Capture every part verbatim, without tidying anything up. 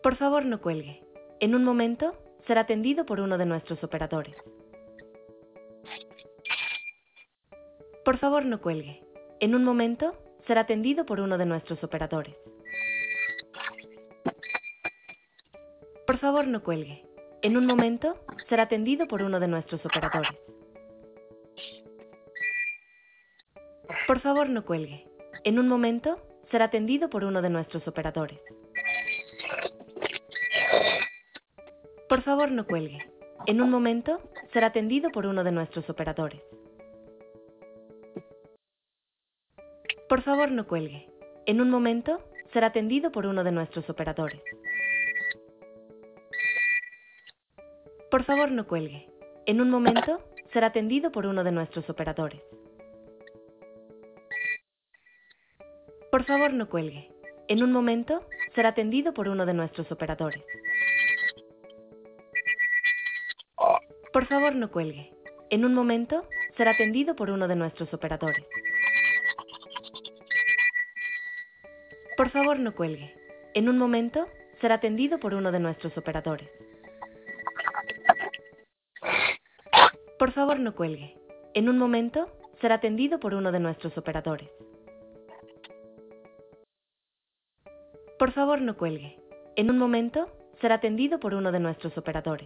Por favor, no cuelgue. En un momento, será atendido por uno de nuestros operadores. Por favor, no cuelgue. En un momento, será atendido por uno de nuestros operadores. Por favor, no cuelgue. En un momento, será atendido por uno de nuestros operadores. Por favor, no cuelgue. En un momento, será atendido por uno de nuestros operadores. Por favor, no cuelgue. En un momento, será atendido por uno de nuestros operadores. Por favor, no cuelgue. En un momento, será atendido por uno de nuestros operadores. Por favor, no cuelgue. En un momento, será atendido por uno de nuestros operadores. Por favor, no cuelgue. En un momento, será atendido por uno de nuestros operadores. Por favor, no cuelgue. En un momento, será atendido por uno de nuestros operadores. Por favor, no cuelgue. En un momento, será atendido por uno de nuestros operadores. Por favor, no cuelgue. En un momento, será atendido por uno de nuestros operadores. Por favor, no cuelgue. En un momento, será atendido por uno de nuestros operadores.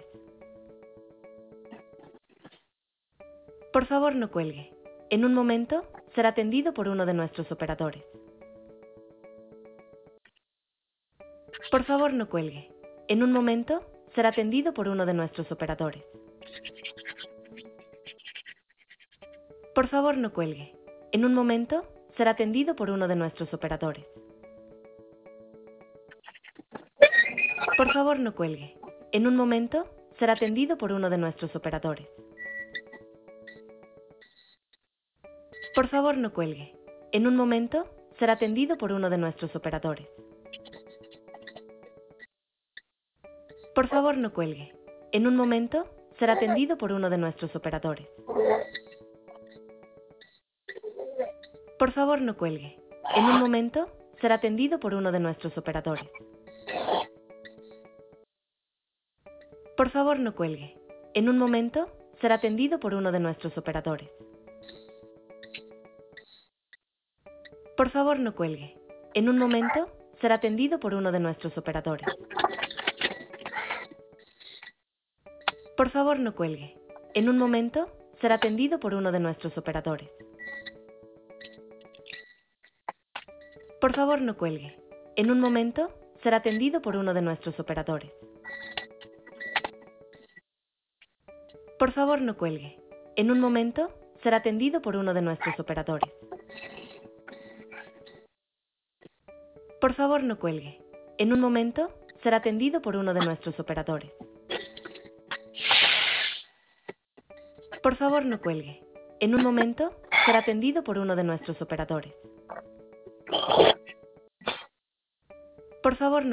Por favor, no cuelgue. En un momento, será atendido por uno de nuestros operadores. Por favor, no cuelgue. En un momento, será atendido por uno de nuestros operadores. Por favor, no cuelgue. En un momento, será atendido por uno de nuestros operadores. Por favor, no cuelgue. En un momento, será atendido por uno de nuestros operadores. Por favor, no cuelgue. En un momento, será atendido por uno de nuestros operadores. Por favor, no cuelgue. En un momento, será atendido por uno de nuestros operadores. Por favor, no cuelgue. En un momento, será atendido por uno de nuestros operadores. Por favor, no cuelgue. En un momento, será atendido por uno de nuestros operadores. Por favor, no cuelgue. En un momento, será atendido por uno de nuestros operadores. Por favor, no cuelgue. En un momento, será atendido por uno de nuestros operadores. Por favor, no cuelgue. En un momento, será atendido por uno de nuestros operadores. Por favor, no cuelgue. En un momento, será atendido por uno de nuestros operadores. Por favor, no cuelgue. En un momento, será atendido por uno de nuestros operadores. Por favor, no cuelgue. En un momento, será atendido por uno de nuestros operadores. Por favor, no